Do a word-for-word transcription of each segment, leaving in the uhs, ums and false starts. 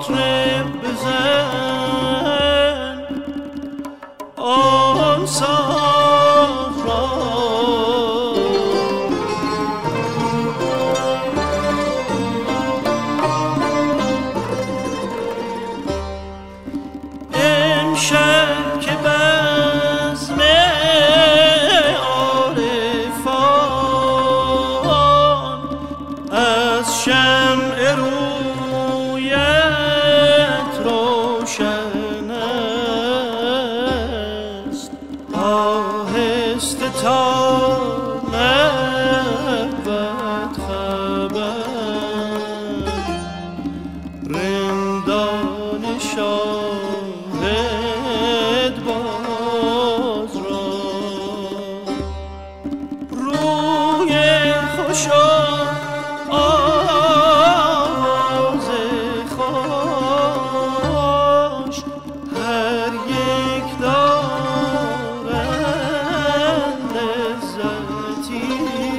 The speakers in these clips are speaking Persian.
مطرب بزن آن ساز را امشب که بزم عارفان از شمع رویت روشن است آهسته تا نبود خبر رندان شاهد باز را روی خوشا آواز خوش هر یک دارند لذتی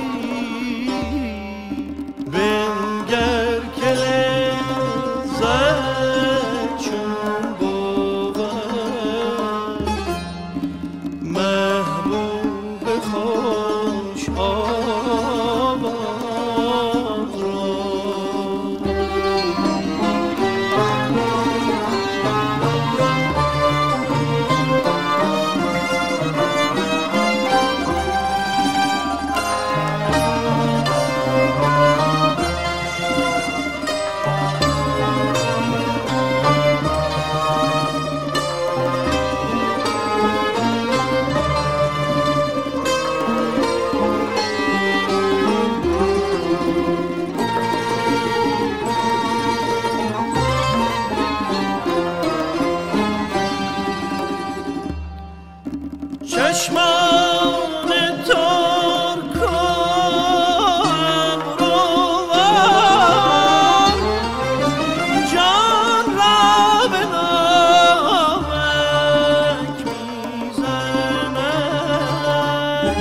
بنگر که لذت چون بود محبوب خوش آواز را چشمان ترک و ابروان جان را به ناوک میزنند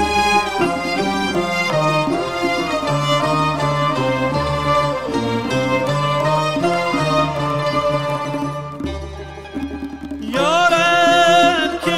یارب که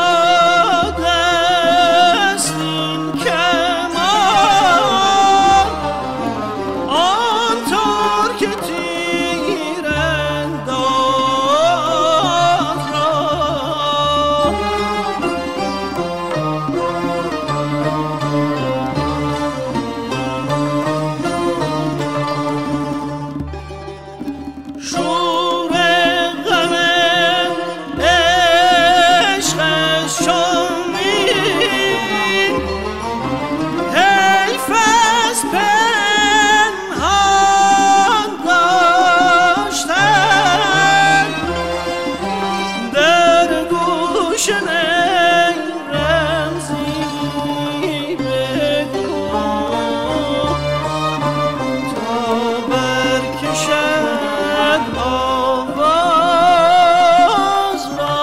شور غم عشقش شمید حیف از پنهان داشتن در گوش نی رمزی بگو تا برکشد آواز را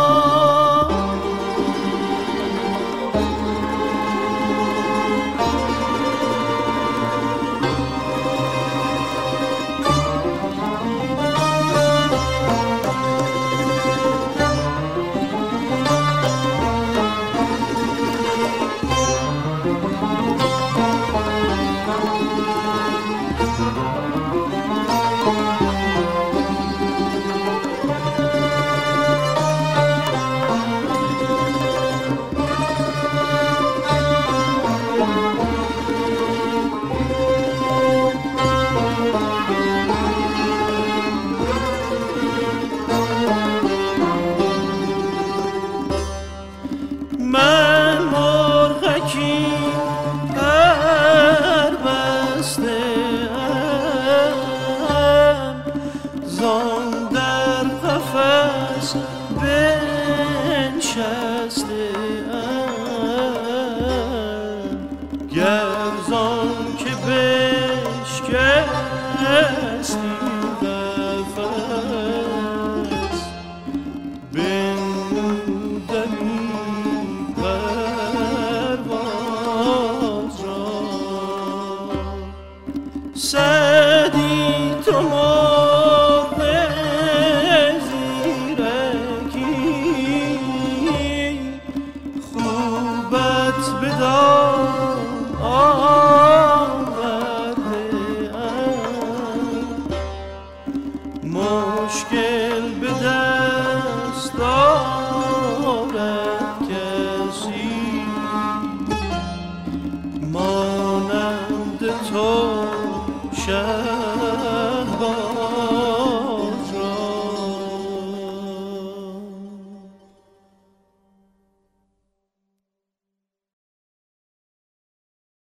من مرغکی پر بسته ام زان در قفس بنشسته ام گر زان که بشکستی قفس بنمودمی سعدی تو مرغ دل به دست دارد کسی مانند تو شد